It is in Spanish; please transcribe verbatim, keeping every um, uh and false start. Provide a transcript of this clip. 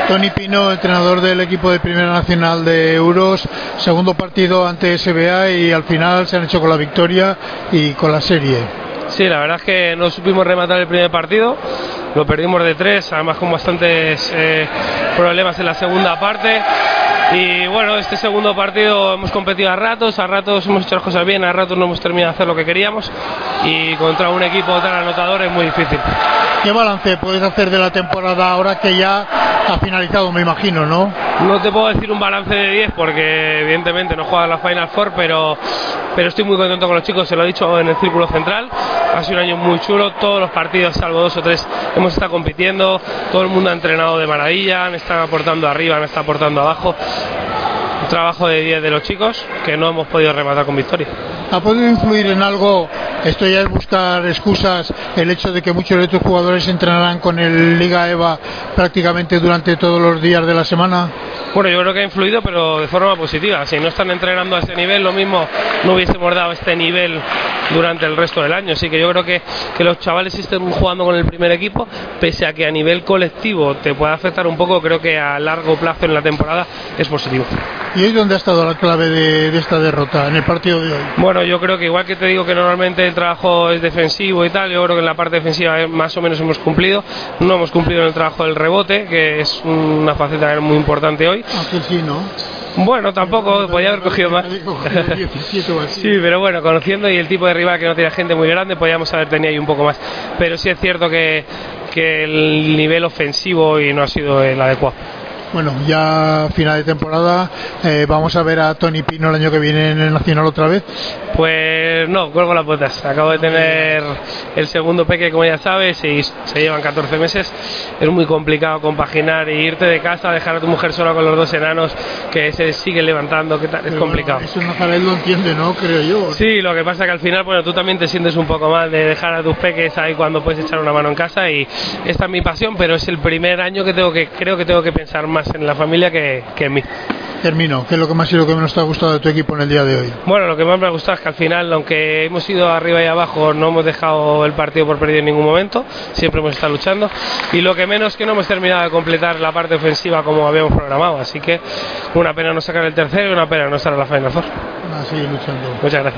Toni Pino, entrenador del equipo de Primera Nacional de Euros, segundo partido ante S B A y al final se han hecho con la victoria y con la serie. Sí, la verdad es que no supimos rematar el primer partido, lo perdimos de tres, además con bastantes eh, problemas en la segunda parte. Y bueno, este segundo partido hemos competido a ratos, a ratos hemos hecho las cosas bien, a ratos no hemos terminado de hacer lo que queríamos, y contra un equipo tan anotador es muy difícil. ¿Qué balance puedes hacer de la temporada ahora que ya ha finalizado, me imagino, no? No te puedo decir un balance de diez porque evidentemente no juega la Final Four, pero, pero estoy muy contento con los chicos, se lo he dicho en el círculo central. Ha sido un año muy chulo, todos los partidos, salvo dos o tres, hemos estado compitiendo, todo el mundo ha entrenado de maravilla, han estado aportando arriba, han estado aportando abajo. Un trabajo de diez de los chicos que no hemos podido rematar con victoria. ¿Ha podido influir en algo, esto ya es buscar excusas, el hecho de que muchos de estos jugadores entrenarán con el Liga EVA prácticamente durante todos los días de la semana? Bueno, yo creo que ha influido, pero de forma positiva. Si no están entrenando a ese nivel, lo mismo no hubiésemos dado este nivel durante el resto del año. Así que yo creo que, que los chavales estén jugando con el primer equipo, pese a que a nivel colectivo te pueda afectar un poco, creo que a largo plazo en la temporada es positivo. ¿Y hoy dónde ha estado la clave de, de esta derrota, en el partido de hoy? Bueno, yo creo que igual que te digo que normalmente el trabajo es defensivo y tal, yo creo que en la parte defensiva más o menos hemos cumplido. No hemos cumplido en el trabajo del rebote, que es una faceta muy importante hoy. Aunque sí, ¿no? Bueno, tampoco, podía haber cogido más. Sí, pero bueno, conociendo y el tipo de rival que no tiene gente muy grande, podíamos haber tenido ahí un poco más. Pero sí es cierto que, que el nivel ofensivo y no ha sido el adecuado. Bueno, ya final de temporada, eh, vamos a ver a Toni Pino el año que viene en el Nacional otra vez. Pues no, cuelgo las botas. Acabo de tener el segundo peque, como ya sabes, y se llevan catorce meses. Es muy complicado compaginar e irte de casa, dejar a tu mujer sola con los dos enanos que se siguen levantando, que tal, es Pero complicado. Bueno, eso Nazaret lo entiende, ¿no? Creo yo. Sí, lo que pasa que al final, bueno, tú también te sientes un poco mal de dejar a tus peques ahí cuando puedes echar una mano en casa, y esta es mi pasión, pero es el primer año que tengo que creo que tengo que pensar más en la familia que, que en mí. Termino, ¿qué es lo que más y lo que menos te ha gustado de tu equipo en el día de hoy? Bueno, lo que más me ha gustado es que al final, aunque hemos ido arriba y abajo, no hemos dejado el partido por perdido en ningún momento, siempre hemos estado luchando, y lo que menos que no hemos terminado de completar la parte ofensiva como habíamos programado, así que una pena no sacar el tercero y una pena no estar en la Final Four. A seguir luchando. Muchas gracias.